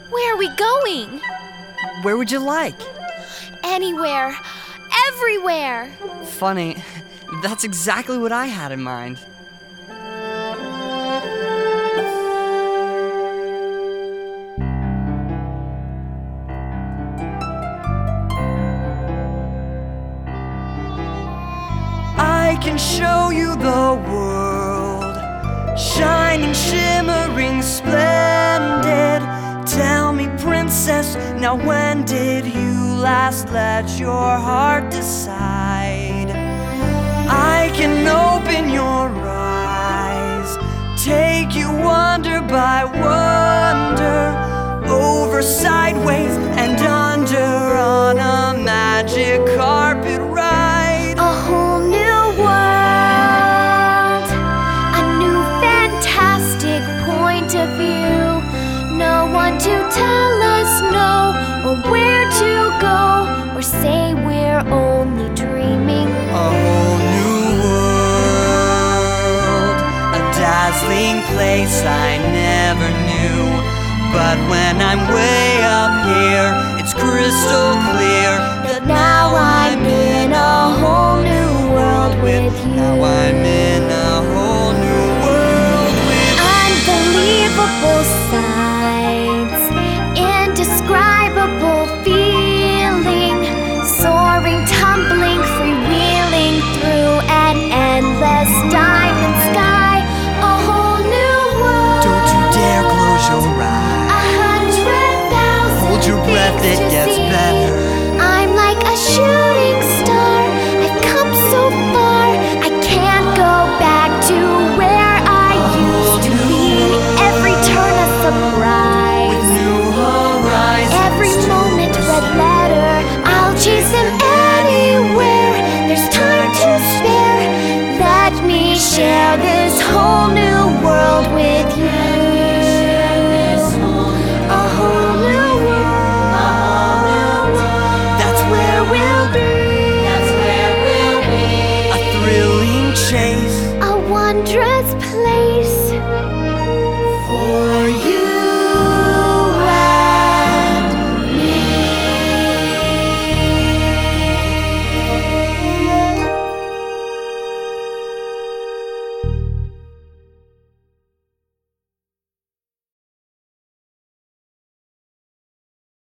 Where are we going? Where would you like? Anywhere. Everywhere. Funny, that's exactly what I had in mind. I can show you the world, shining, shimmering, splendid. Tell me, princess, now when did you last let your heart decide? I can open your eyes, take you wonder by wonder, over, sideways, and under on a magic carpet ride. A whole new world, a new fantastic point of view. No one to tell us no, or where to go, or say we're only dreaming. A whole new world, a dazzling place I never knew. But when I'm way up here, it's crystal clear that now I'm in a whole new world with you. Now I'm in a whole new world with you. Unbelievable sights, indescribable feeling, soaring, tumbling, freewheeling through an endless diamond sky. A whole new world. Don't you dare close your eyes. 100,000 Hold your breath, it things to gets see. better. I'm like a shooting star. I've come so far. I can't go back to where I used to be. Every turn a surprise. With new horizons. Every moment red letter. I'll chase them anywhere. There's time to spare. Let me share this whole new world with you.